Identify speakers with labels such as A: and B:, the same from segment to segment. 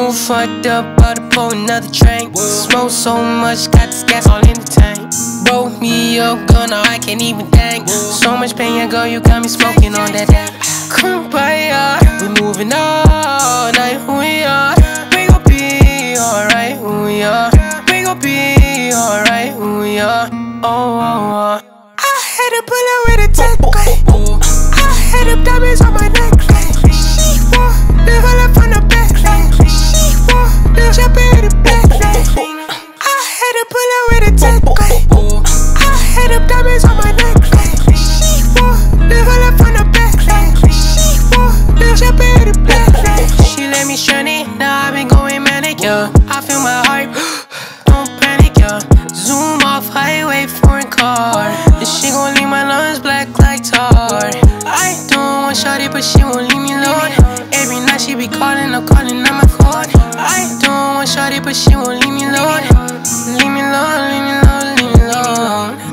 A: Too fucked up, about to pull another train. Smoke so much, got this gas all in the tank. Broke me up, gunner, I can't even think. So much pain, yeah, girl, you got me smoking on that day. Kumbaya, we moving all night, we are. We gon' be alright, we are. We gon' be alright, we are. I had to pull up with a tech, I had them diamonds on my neck. She wore the whole up on the back. She wore the champagne in the back. I had to pull up with a tech, I had them diamonds on my neck. She wore the whole up on the back. She wore the champagne in the back. She let me stranded, now I've been going manic, yeah. I feel my heart, don't panic, yeah. Zoom off highway, foreign car. This shit gon' leave my lungs black like tar. I don't want shawty, but she won't leave me alone. Every night she be calling, I'm calling on my phone. I don't want shawty, but she won't leave me alone. Leave me alone, leave me alone, leave me alone.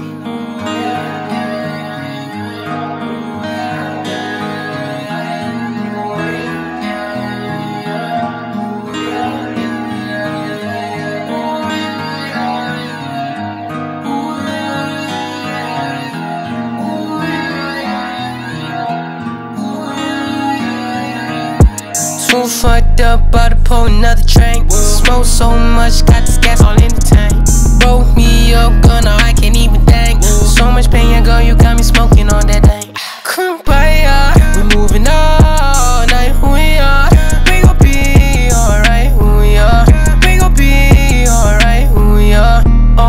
A: Too fucked up, about to pull another train. Smoke so much, got this gas all in the tank. Broke me up, gunner, I can't even think. So much pain, yeah, girl, you got me smoking on that thing. Kumbaya, we moving all night, we are. We gon' be alright, we are. We gon' be alright, we are.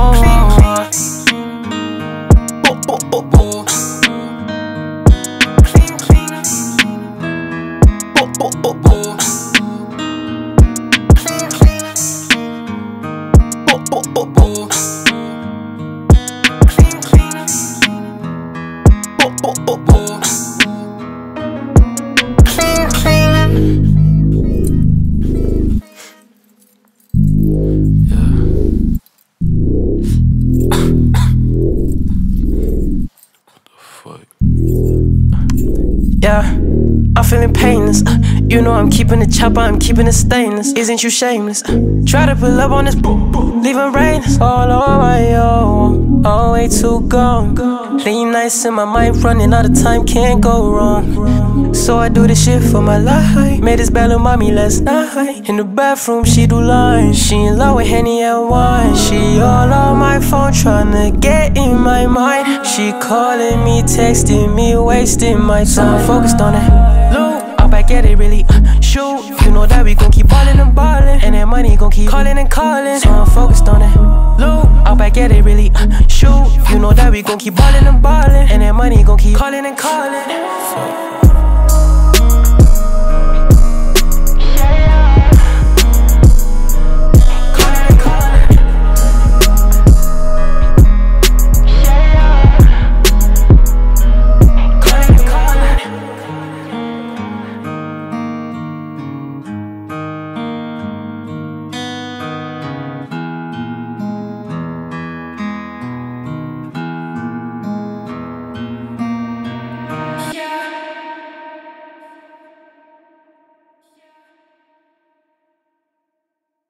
A: Yeah, I'm feeling painless. You know I'm keeping the chopper, I'm keeping it stainless. Isn't you shameless? Try to pull up on this, leaving rainless. All on my own, all way too gone. Late nights in my mind, running out of time, can't go wrong. So I do this shit for my life. Made this bad little mommy last night. In the bathroom, she do lines. She in love with Henny and wine. She all on my phone, tryna get in my mind. She calling me, texting me, wasting my time. So I'm focused on it. Look, I'll back at it really. Shoot, you know that we gon' keep ballin' and ballin', and that money gon' keep calling and calling. So I'm focused on it. Look, I'll back at it really. Shoot, you know that we gon' keep ballin' and ballin', and that money gon' keep calling and calling.